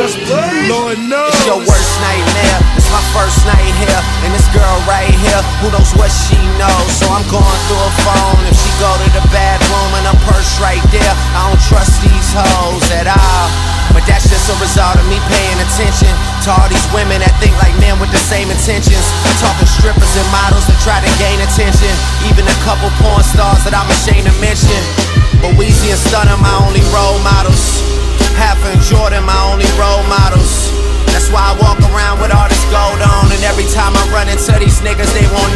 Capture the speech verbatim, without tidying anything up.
Yes, please. Lord knows. It's your worst nightmare. It's my first night here. And this girl right here, who knows what she knows? So I'm going through her phone. If she go to the bathroom and her purse right there, I don't trust these hoes at all. But that's just a result of me paying attention to all these women that think like men with the same intentions. Talking strippers and models that try to gain attention. Even a couple porn stars that I'm ashamed to mention. But Weezy and Stunner my only role models. Halfa and Jordan my only role models. That's why I walk around with all this gold on. And every time I run into these niggas, they want